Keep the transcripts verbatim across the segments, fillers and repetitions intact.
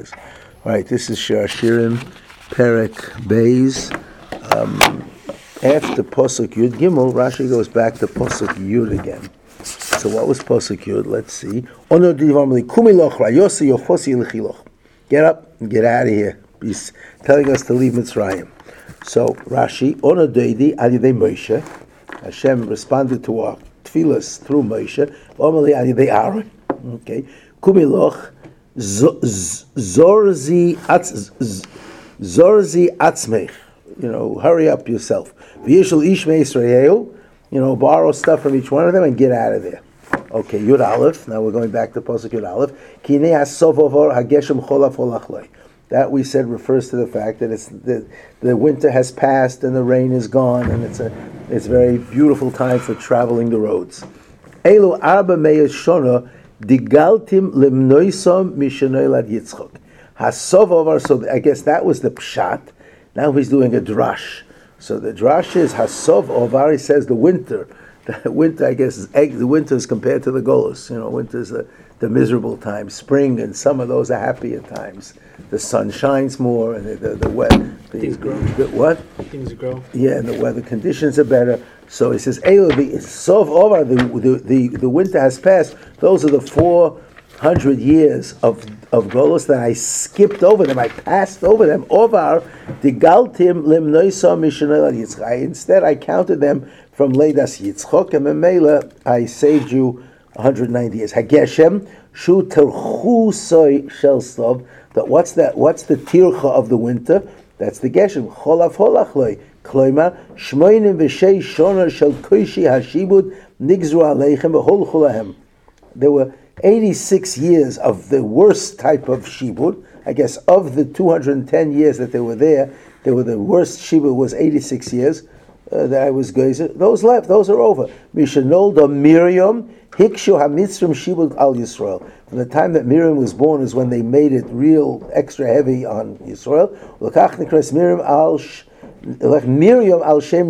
years. All right, this is Shir Hashirim, Perek Beis. Um, after Posuk Yud Gimel, Rashi goes back to Posuk Yud again. So what was Posuk Yud? Let's see. Get up and get out of here. He's telling us to leave Mitzrayim. So Rashi, Ono Deidi Alidei Moshe. Hashem responded to our tefillas through Moshe. Omali Alidei Aaron. Okay. Kumiloch Zorzi Zorzi Atzmech. You know, hurry up yourself. V'yishul ish me'Yisrael. You know, borrow stuff from each one of them and get out of there. Okay, Yud Aleph. Now we're going back to Pasuk Yud Aleph. Kinei hasovovor hageshem cholav holachloi. That we said refers to the fact that it's the, the winter has passed and the rain is gone, and it's a it's a very beautiful time for traveling the roads. Elu arba meyes shona digaltim limnoisom mishenoi lad Yitzchok. Hasovovar. So I guess that was the pshat. Now he's doing a drash. So the drash is Hasov Ovar. He says the winter. The winter, I guess, is egg. The winter is compared to the Golus. You know, winter is the, the miserable time. Spring and summer, those are happier times. The sun shines more, and the the, the weather. Things grow. The, what? Things grow. Yeah, and the weather conditions are better. So he says, Elo, the Sov Ovar, the, the the the winter has passed. Those are the four hundred years of of Golos that I skipped over them. I passed over them. Ovar digaltim limnoisa mishenel Yitzchak. Instead, I counted them from Leidas Yitzchok, and Memela, I saved you one hundred ninety years. Hageshem shu terchu soy shel slov. That what's that? What's the tircha of the winter? That's the Geshem. Cholav holachloi. Kloima shmoinim v'shei shona shel koishi hashibud nigzru aleichem v'hol chulahem. There were eighty-six years of the worst type of shibud. I guess of the two hundred ten years that they were there, they were the worst shibud was eighty-six years uh, that I was gezer. Those left, those are over. Mishanolda Miriam hikshu hamitzrim shibud al Yisrael. From the time that Miriam was born is when they made it real extra heavy on Yisrael. L'kach nikras Miriam al Miriam al Shem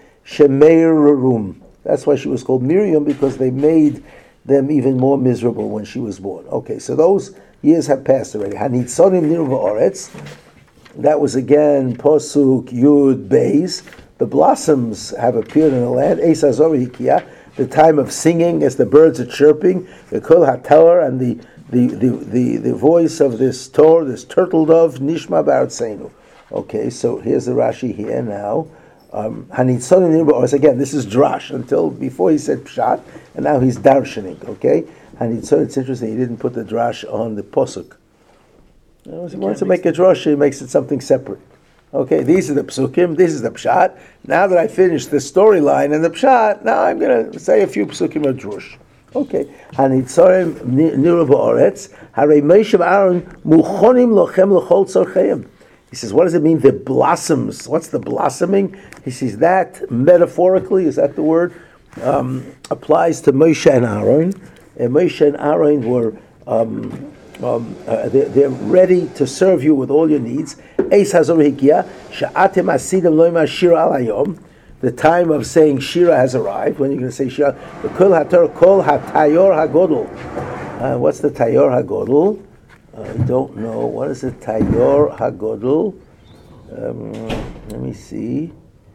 Shemeir. That's why she was called Miriam, because they made them even more miserable when she was born. Okay, so those years have passed already. Hanitzonim nirva oretz. That was again Posuk Yud Beis. The blossoms have appeared in the land. Eis Hazor Hikia. The time of singing as the birds are chirping. The Kol HaTorah and the the, the, the the voice of this Torah, this turtle dove, Nishma B'Artzeinu. Okay, so here's the Rashi here now. Um, Hanitzonim nirva oretz. Again, this is drash until before he said pshat. And now he's darshaning, okay? And so it's interesting, he didn't put the drash on the posuk. You know, he wants to make a drash, he makes it something separate. Okay, these are the psukim, this is the pshat. Now that I finished the storyline and the pshat, now I'm going to say a few psukim of drush. Okay. Hanitzorim nirav oretz, harei Moshe Aaron muchonim lochem l'chol tzorcheim. He says, what does it mean, the blossoms? What's the blossoming? He says that, metaphorically, is that the word? Um, applies to Moshe and Aaron. And Moshe and Aaron were um, um, uh, they're, they're ready to serve you with all your needs. Eis hazor hikia sha'atem asidim loima shira alayom. The time of saying shira has arrived. When you're going to say shira, the kol hator kol hatayor hagodol. Uh, what's the tayor hagodol? I don't know. What is the tayor hagodol? Um, let me see.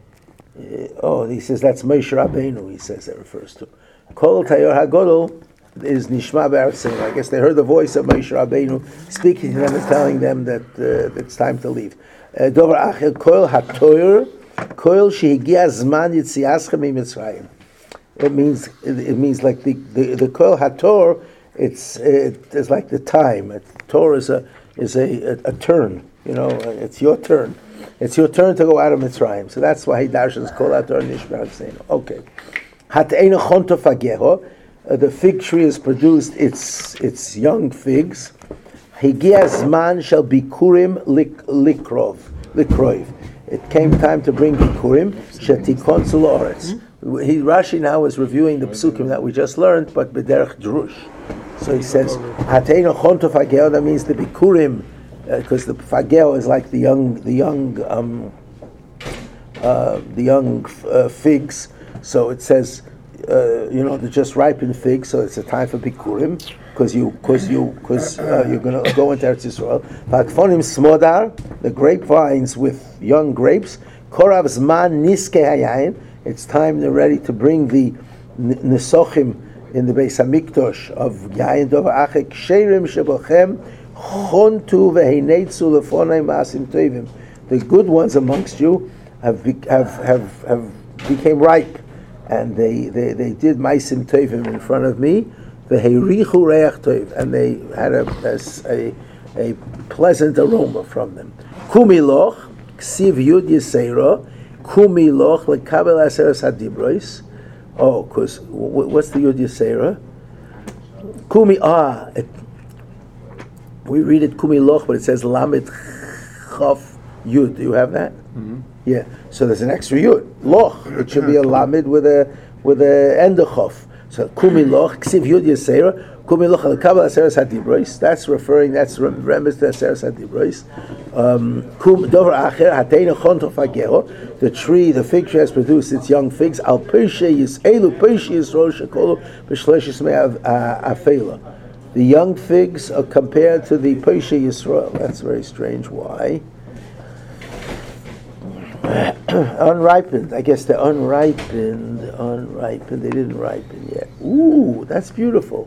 Uh, oh, he says that's Moshe Rabbeinu. He says that refers to Kol Tayor Hagodol is Nishma B'Artzeinu. I guess they heard the voice of Moshe Rabbeinu speaking to them and telling them that uh, it's time to leave. Dover Achel Kol HaToyer Kol Shehigia Zman Yitziaschem Mitzrayim. It means it means like the the, the Kol HaTor. It's it is like the time. It, Tor is a is a, a a turn. You know, it's your turn. It's your turn to go out of Mitzrayim. So that's why he darshans kol hator nishma b'Artzeinu. Okay. Hateinu chonto fageho. The fig tree has produced its its young figs. Higia zman shall bikurim likrov likroiv. It came time to bring bikurim. Shetikon tzul He Rashi now is reviewing the psukim that we just learned, but b'derech drush. So he says hateinu chonto fageho. That means the bikurim. Because uh, the fagel is like the young, the young, um, uh, the young uh, figs. So it says, uh, you know, the just ripened figs. So it's a time for bikurim. because you, because you, because uh, you're going to go into Eretz Yisrael. V'akfonim smodar, the grapevines with young grapes. Korav zman niske hayayin. It's time they're ready to bring the nesochim in the Beis Hamikdash of yayin dov achek sheirim shebochem chontu v'heinetzu lefonai maasim tovim. The good ones amongst you have be, have have have became ripe, and they they, they did maasim tovim in front of me. V'heirichu reach tov, and they had a a, a pleasant aroma from them. Kumiloch ksiv yud yiseira kumiloch lekabel aseres hadibros. Oh, because what's the yud yiseira? Kumi ah. It, we read it kumiloch, but it says lamed chaf. Yud, do you have that? Mm-hmm. Yeah. So there's an extra yud. Loch. It should be a lamid with a with a endochof. So kumi loch ksiv yud yasera kumi loch al kabel aseres hadibros. That's referring. That's remembrance to aseres hadibros. Kum dover acher hateinu chonto fageho. The tree, the fig tree, has produced its young figs. Al peshe yiselu peshe yisroel shekolu b'shleishis me'av afela. The young figs are compared to the peshe Yisrael. That's very strange. Why? Unripened. I guess they're unripened. Unripened. They didn't ripen yet. Ooh, that's beautiful.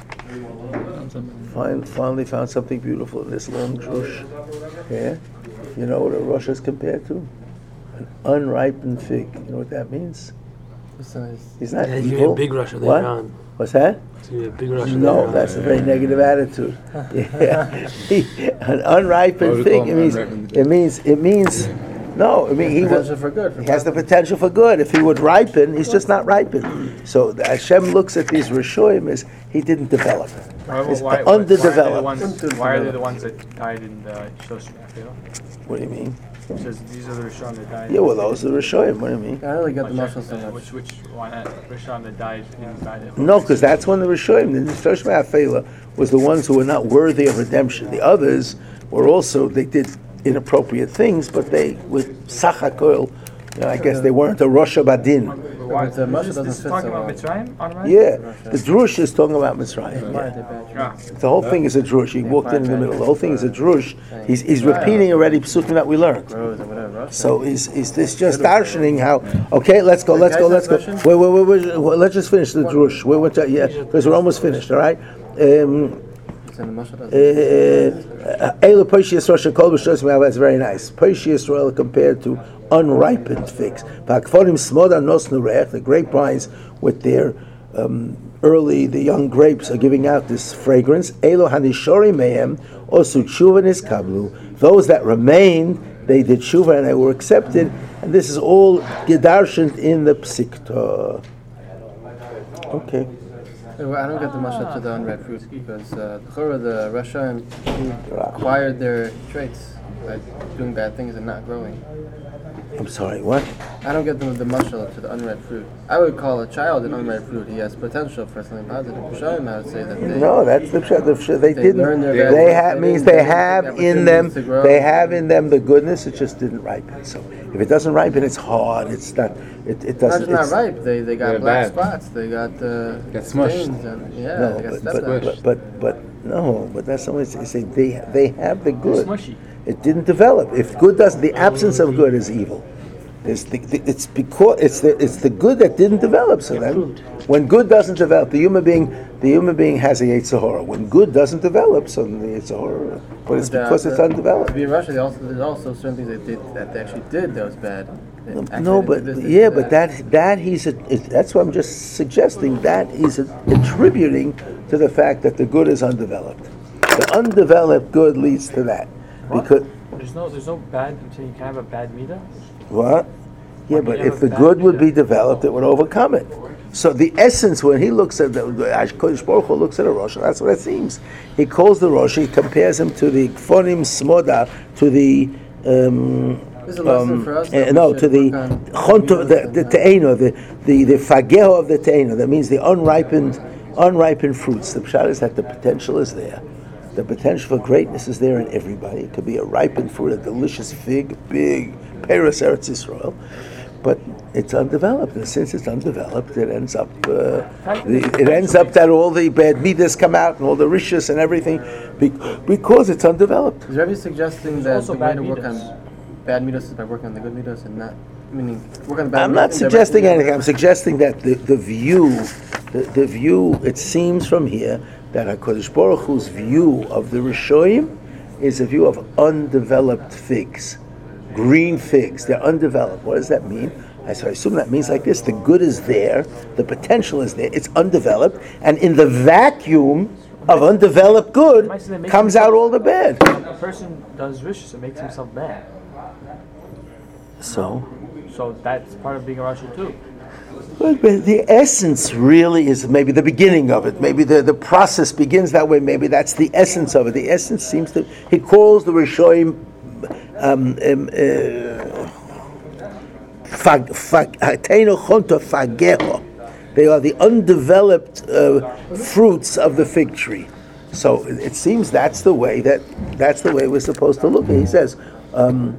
Find, finally found something beautiful in this long drush. Yeah? You know what a rush is compared to? An unripened fig. You know what that means? He's not yeah, evil. A big rush later what? on. What's that? A big rush no, that's on. A very negative attitude. Yeah. An unripened fig. It means. It means. It means. No, I mean he, would, for good, for he has the potential for good. If he would ripen, he's just not ripened. So Hashem looks at these Rishoyim as he didn't develop. Well, He's why, underdeveloped. Why are, ones, why are they the ones that died in the Shoshim Afil? What do you mean? It says these are the Rishon that died. Yeah, well, those are the Rishoyim. What do you mean? I really got the muscles so much. Which, which one? Rishon that died in Bad. No, because that's when the Rishoyim, the Shoshim Afela, was the ones who were not worthy of redemption. The others were also, they did inappropriate things, but they, with Sachakol, you know, I guess they weren't a Rosh Badin. Why? But the Moshe This, doesn't this is fit talking so about well. Mitzrayim? On right? Yeah, the Drush is talking about Mitzrayim. Why are Yeah. they bad? Ah. The whole thing is a drush. He walked in in the middle. The whole thing is a drush. He's, he's repeating already psukim that we learned. Rose or whatever. So is is this just darshaning how? Okay, let's go, let's go, let's go. Wait, wait, wait, wait, wait, let's just finish the drush. Wait, wait, yeah, because we're almost finished. All right. Um, Elu Peishi Yisrael Shekol B'Shosim. That's very nice. Peishi Yisrael compared to unripened figs. V'akfonim Smoda Nos Nurech. The grapevines with their um, early, the young grapes are giving out this fragrance. Elo Hanishori Mehem Osu Tshuva Niskablu. Those that remained, they did tshuva and they were accepted. And this is all gedarshened in the Psikta. Okay. I don't get the much to the unripe fruit because uh, the Russian who acquired their traits by doing bad things and not growing. I'm sorry, what? I don't get the, the mushal to the unripe fruit. I would call a child an unripe fruit. He has potential for something positive. Rishonim, I would say that they no, that's the the they, they didn't. They have means they have in them. They have in them the goodness. It just didn't ripen. So if it doesn't ripen, it's hard. It's not. It, it doesn't. It's not ripe. They they got black bad. spots. They got uh, got smushed. And, yeah, no, they got but, but, but, but but no, but that's not what it's saying. They they have the good. It didn't develop. If good doesn't, the absence of good is evil. It's the, the, it's because it's the it's the good that didn't develop. So then, when good doesn't develop, the human being the human being has a Yetzer Hara. When good doesn't develop, so the Yetzer Hara. But it's because it's undeveloped. To be in Russia, also, there's also certain things they did that they actually did that was bad. No, no but yeah, but that that he's a, it, that's what I'm just suggesting. That he's a, attributing to the fact that the good is undeveloped. The undeveloped good leads to that because there's no there's no bad. So you can have a bad midah. What? Yeah, but if the good would be developed, it would overcome it. So the essence, when he looks at the Kodesh Baruch Hu looks at a Rosh, that's what it seems. He calls the Rosh, he compares him to the Kfonim Smoda, to the um, um, uh, no, to the Chonto, the the Te'eno, the the the Fageho of the Te'eno. That means the unripened, unripened fruits. The pshat is that the potential is there. The potential for greatness is there in everybody. It could be a ripened fruit, a delicious fig, big Peres Eretz Yisrael. but it's undeveloped. And since it's undeveloped, it ends up uh, the, it ends up that all the bad midas come out and all the rishus and everything be, because it's undeveloped. Is Rebbe suggesting that also the way bad to work midas. on bad midas is by working on the good midas and not, meaning work on the bad I'm midas not and suggesting directly- anything. I'm suggesting that the, the view, the, the view, it seems from here that HaKadosh Baruch Hu's view of the Rishoyim is a view of undeveloped figs, green figs. They're undeveloped. What does that mean? I so I assume that means like this: the good is there, the potential is there. It's undeveloped, and in the vacuum of undeveloped good comes out all the bad. A person does vicious, it makes himself bad. So. So that's part of being a Rashi too. But the essence really is maybe the beginning of it. Maybe the, the process begins that way. Maybe that's the essence of it. The essence seems to, he calls the Rishoyim um, um, uh, fag, fag, hateinu chonto fageho. They are the undeveloped uh, fruits of the fig tree. So it, it seems that's the way that that's the way we're supposed to look at it. He says, um,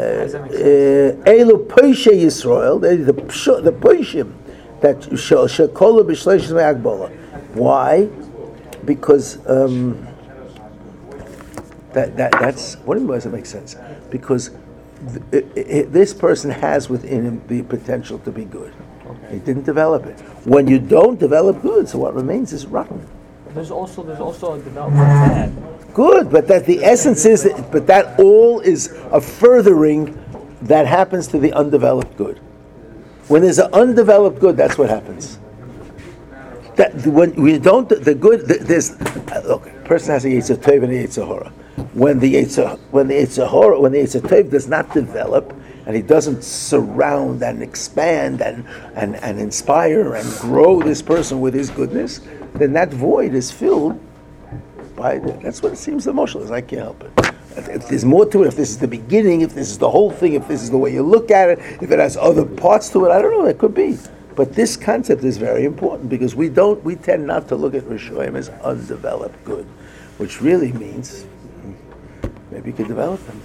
Elu Poishe Yisrael, the the Poishim that Shekola B'Shleishis Me'Agbola. Why? Because um, that that that's what does it make sense? Because th- it, it, this person has within him the potential to be good. He didn't develop it. When you don't develop good, so what remains is rotten. There's also there's also a development of bad. Good, but that the essence is, that, but that all is a furthering that happens to the undeveloped good. When there's an undeveloped good, that's what happens. That when we don't, the good, the, there's look, a person has a Yetzer Tov and a Yetzer Hara. When the Yetzer, when the Yetzer Hara, when the Yetzer Tov does not develop, and he doesn't surround and expand and, and, and inspire and grow this person with his goodness, then that void is filled by the, that's what it seems the emotional is. I can't help it. If, if there's more to it, if this is the beginning, if this is the whole thing, if this is the way you look at it, if it has other parts to it, I don't know, it could be. But this concept is very important because we don't, we tend not to look at Rishoyim as undeveloped good, which really means maybe you could develop them.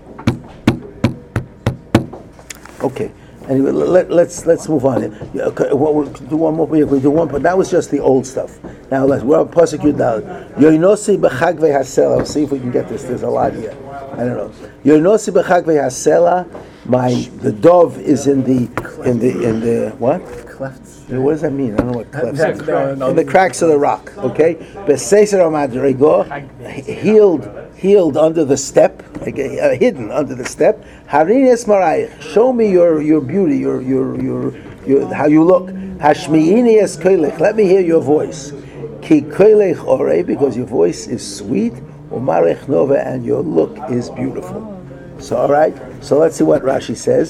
Okay. Anyway, let, let's let's move on. Yeah, okay, well, we'll do one more. We do one, but that was just the old stuff. Now let's we're on prosecute now. Yoinosi b'chagvei hasela. See if we can get this. There's a lot here. I don't know. Yoinosi b'chagvei hasela. My the dove is in the in the in the what? Clefts. What does that mean? I don't know what clefts That's are. the- In the cracks of the rock. Okay. Beseser amadrego, healed healed under the step, okay, uh, hidden under the step. Harines marayich. Show me your your beauty, your your your, your how you look. Hashmiini es koilech. Let me hear your voice. Ki koilech ore, because your voice is sweet. Umarech nova, and your look is beautiful. So all right. So let's see what Rashi says.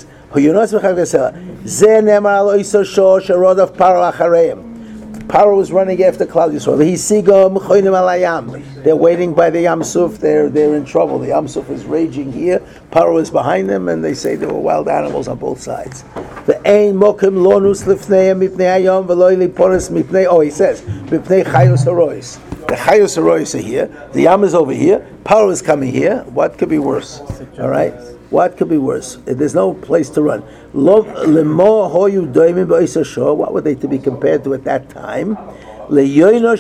Paro was running after Klal Yisrael. They're waiting by the Yam Suf. They're they're in trouble. The Yam Suf is raging here. Paro is behind them, and they say there were wild animals on both sides. The ein mokim lonus lifneihem mipnei hayom v'lo liponis mipnei. Oh, he says mipnei chayos harois. The chayos harois are here. The Yam is over here. Paro is coming here. What could be worse? All right. What could be worse? There's no place to run. What were they to be compared to at that time? A, a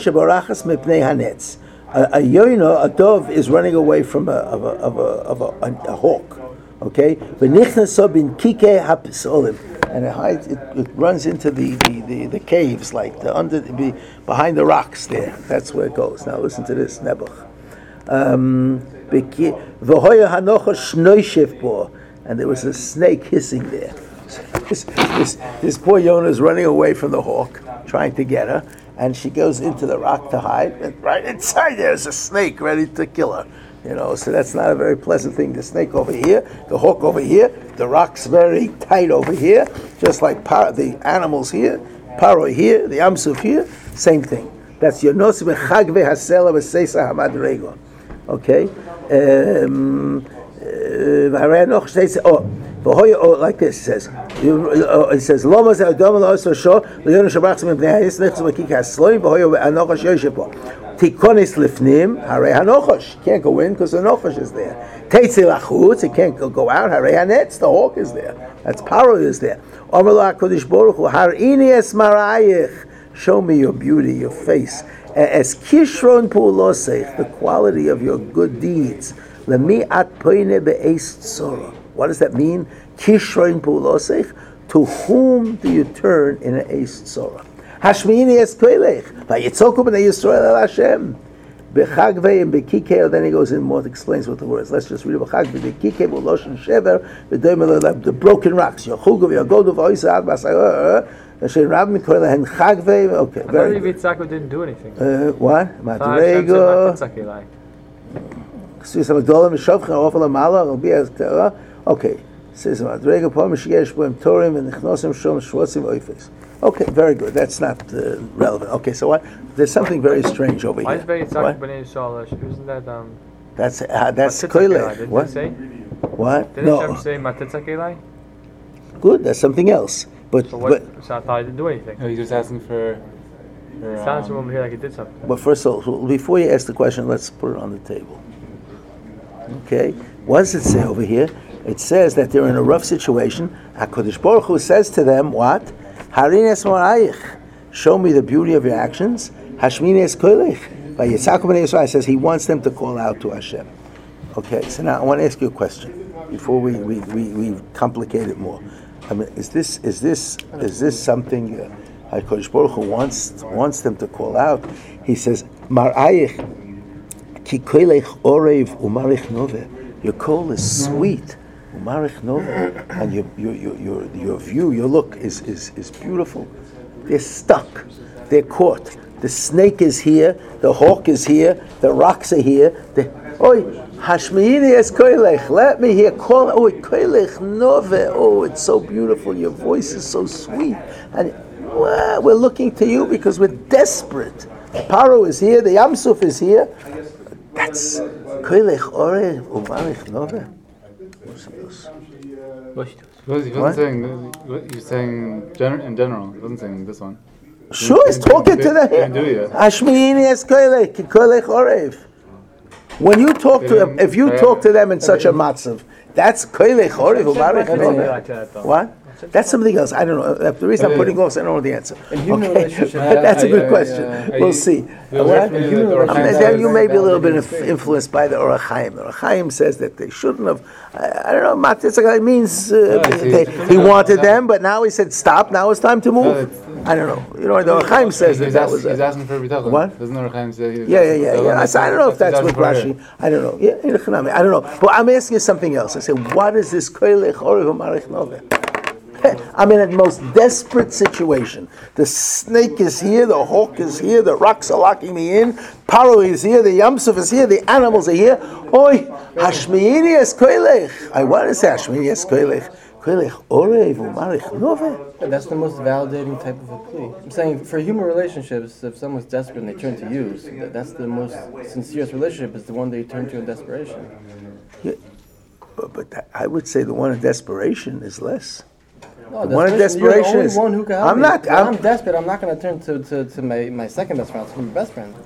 yoino, a dove, is running away from a of a of a, of a, a, a hawk. Okay, and it hides. It, it runs into the, the, the, the caves, like the under the, behind the rocks there. That's where it goes. Now listen to this, Nebuch. Um, and there was a snake hissing there. this, this, this poor Yonah is running away from the hawk, trying to get her, and she goes into the rock to hide, and right inside there's a snake ready to kill her. You know, so that's not a very pleasant thing. The snake over here, the hawk over here, the rock's very tight over here, just like par- the animals here, Paro here, the Amsuf here, same thing. That's Yonos v'chagve hasela v'seisa hamadrego. Okay, um, uh, oh, oh, like this it says. It says, Tikonis lifnim, harei hanochosh. You can't go in because the nochosh is there. Teitzi lachutz, you can't go, go out, harei hanetz, the hawk is there. That's paro is there. Omer lo HaKadosh Baruch Hu, harini es marayich. Show me your beauty, your face. As kishron pu'ulosech, the quality of your good deeds. Lemi at poine be'es tzora. What does that mean? Kishron pu'ulosech. To whom do you turn in an es tzora? Hashmiini es koilech. Vayitzoku b'nei Yisrael el Hashem. B'chag ve'im b'kikei. Then he goes in more, explains what the words. Let's just read it. B'chag ve'im b'kikei v'loshen shever v'doim the broken rocks. Yochugu v'yagodu v'oisad v'asayah. Okay, very I good. Yitzhak didn't do anything. Uh, what? Madrego. Okay. Says Madrego. Okay, very good. That's not uh, relevant. Okay, so what? There's something very strange over Why here. is very Yitzhak b'nei Yisrael? Isn't that um? That's uh, that's Matitzak koilech. What? Say? What? Didn't No. Hashem say Matitzak Elai? Good. That's something else. But So what? but So I thought he didn't do anything. No, he's just asking for. for It sounds um, from over here like he did something. but first of all, before you ask the question, let's put it on the table. Okay. What does it say over here? It says that they're in a rough situation. HaKadosh Baruch Hu says to them, what? Harin es morayich. Show me the beauty of your actions. Hashmini es koilech. By Yitzhak b'nei Yisrael says he wants them to call out to Hashem. Okay, so now I want to ask you a question before we, we, we, we complicate it more. I mean, is this is this is this something uh, HaKadosh Baruch Hu wants wants them to call out? He says, Mar'ayich ki koilech orev umarich noveh. Your call is sweet, umarich noveh, and your your your your your view, your look is is is beautiful. They're stuck. They're caught. The snake is here. The hawk is here. The rocks are here. The, Oi, Hashmiini es koilech. Let me hear. Call. Oh, koilech nove. Oh, it's so beautiful. Your voice is so sweet. And well, we're looking to you because we're desperate. Paro is here. The Yamsuf is here. That's koilech ore umarich nove. He wasn't What? saying. He's saying gener- in general. He wasn't saying this one. Sure, he's talking to them. Didn't do it. Hashmiini es koilech ki koilech orev. When you talk to them, if you talk to them in such a matzav, that's koilech orev umarich Something nove. like that, though. What? That's something else. I don't know. The reason I'm putting off, I don't know the answer. In human Okay, relationships, that's a I- good I- question. uh, We'll see. We'll What? definitely Human let the Or I mean, relationships then Chaim you say- may be a little bit Validating inf- faith. influenced by the Or Chaim. The Or Chaim says that they shouldn't have. I, I don't know. Matitzak means uh, Yeah, they, it's- he wanted them, but now he said stop. Now it's time to No, move. it's- I don't know. You know, the Or Chaim says that he's, that ask, was. he's A, asking for bitachon. What? Doesn't Or Chaim say? he's yeah, yeah, asking yeah, for yeah. I, bitachon? said, I don't know if that's what what he's asking Rashi. for I don't know. Yeah, in Chanami, I don't know. But I'm asking you something else. I said, what is this koilech orev umarich noveh? I'm in a most desperate situation. The snake is here, the hawk is here, the rocks are locking me in, Paro is here, the Yamsuf is here, the animals are here. Oi, Hashmiini es koilech. I want to say Hashmiini es koilech. Koilech orev umarich noveh. That's the most validating type of a plea. I'm saying for human relationships, if someone's desperate and they turn to you, so that- that's the most sincerest relationship, is the one that you turn to in desperation. Yeah, but, but that- I would say the one in desperation is less. No, The one in desperation- you're the desperation only is- one who can help I'm me. not- When I'm- I'm, desperate. I'm not going to turn to, to, to my, my second best friend, to my best friend.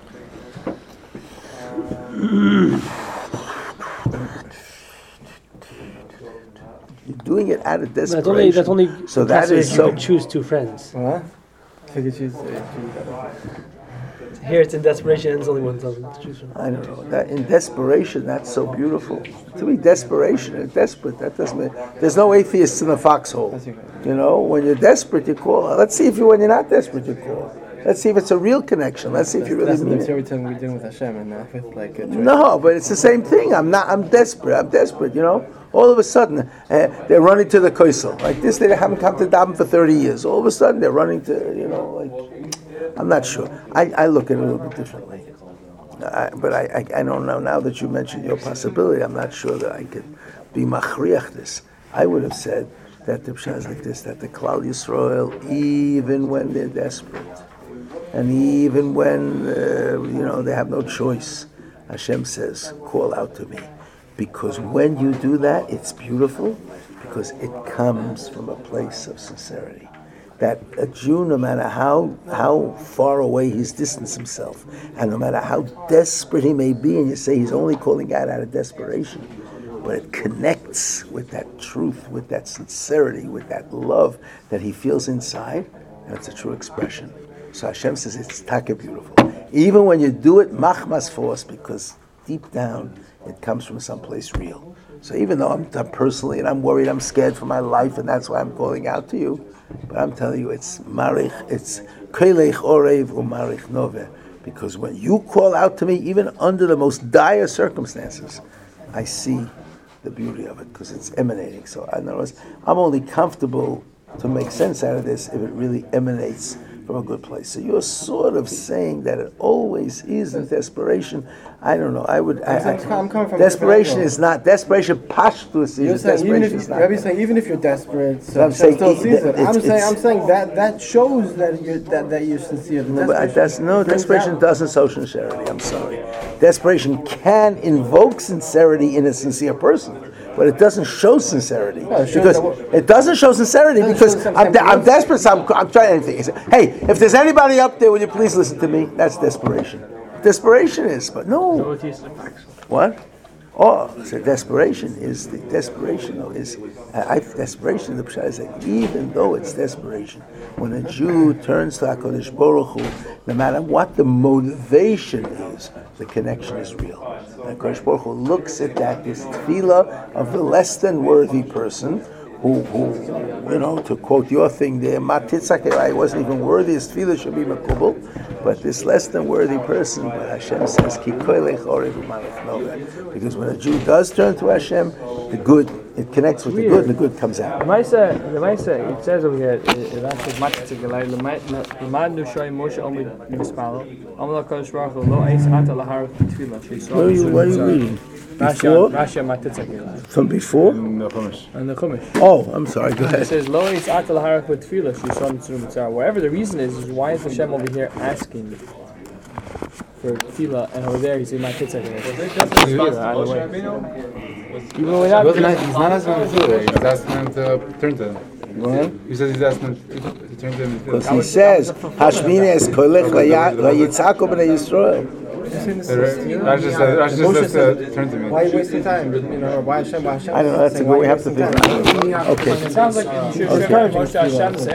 You're doing it out of That's desperation. only that's only So that possible is if you so. could choose two friends. Huh? Could you choose, uh, choose Here it's in desperation, and there's only one to choose from. I don't know. That in desperation, that's so beautiful. To me, desperation and desperate. That doesn't. Mean, there's no atheists in the foxhole. You know, when you're desperate, you call. Let's see if you, when you're not desperate, you call. Let's see if it's a real connection. Let's see if you really That's mean the it. every time we're doing with Hashem and uh, with like. Uh, No, but it's the same thing. I'm not. I'm desperate. I'm desperate. You know. All of a sudden, uh, they're running to the koisel. Like this, they haven't come to daven for thirty years. All of a sudden, they're running to. You know, like. I'm not sure. I, I look at it a little bit differently. I, but I, I I don't know. Now that you mentioned your possibility, I'm not sure that I could be machriach this. I would have said that the pshat is like this: that the Klal Yisrael, even when they're desperate, and even when uh, you know they have no choice, Hashem says, "Call out to me," because when you do that, it's beautiful, because it comes from a place of sincerity. that a Jew, no matter how how far away he's distanced himself, and no matter how desperate he may be, and you say he's only calling out out of desperation, but it connects with that truth, with that sincerity, with that love that he feels inside, and it's a true expression. So Hashem says it's taka beautiful. Even when you do it, machmas force, because deep down it comes from someplace real. So even though I'm, I'm personally, and I'm worried, I'm scared for my life, and that's why I'm calling out to you, but I'm telling you, it's marich, it's kelech orev umarich noveh. Because when you call out to me, even under the most dire circumstances, I see the beauty of it, because it's emanating. So in other words, I'm only comfortable to make sense out of this if it really emanates from a good place. So you're sort of saying that it always is in desperation. I don't know. I would. I, I, I'm coming from a desperation different is not desperation. Pashtus You're is saying even desperation. if is not. Rabbi's saying even if you're desperate, so I'm Hashem saying still it- sees it. it's- I'm saying it's- I'm saying that that shows that you're that, that you're sincere. The No, but desperation that's, no, brings desperation out- doesn't show sincerity. I'm sorry. Desperation can invoke sincerity in a sincere person, but it doesn't show sincerity it shows because that- it doesn't show sincerity Doesn't because show the I'm, de- I'm sense- desperate. So I'm, I'm trying anything. He said, hey, if there's anybody up there, will you please listen to me? That's desperation. Desperation is, but no. What? Oh, so desperation is the desperation though is I, I desperation. The pshat is that even though it's desperation, when a Jew turns to Hakadosh Baruch Hu, no matter what the motivation is, the connection is real. And Hakadosh Baruch Hu looks at that this tefillah of the less than worthy person. Who, who, you know, to quote your thing there, Matitzake, I wasn't even worthy, his tefillah should be makubal, but this less than worthy person, but Hashem says, Ki koilech orev u'malach noveh. Because when a Jew does turn to Hashem, the good, it connects with the good, and the good comes out. The Maisa, the Maisa, it says over here, it says, Matzitzigilai, Lemadu shoy Moshe omid mispalo, Amla Kodesh Baruch Hu, lo eis ata laharach b'tfilah. What are you, what are you reading? Before? Rashi Matzitzigilai. From before? In the Chumash. And the Chumash. Oh, I'm sorry, go It ahead. says, Lo eis ata laharach b'tfilah, Shishon Tzur Mitzar. Whatever the reason is, is why is Hashem over here asking for tefillah, and over there he said Matzitzigilai. Even though we're He not, wasn't asking- He's not asking him to do it. He's asking him to turn to him. He says he's asking him to turn to him. Because he says, Hashmina es koilech v'yitzako b'nei Yisrael. Rashi says, Rashi says to turn to me. Why are you wasting time? You know, why Hashem? Why Hashem? I don't know, that's a saying, good, why we are you have to wasting think time? about it. Okay. it sounds like you should encourage Moshe Hashem to say,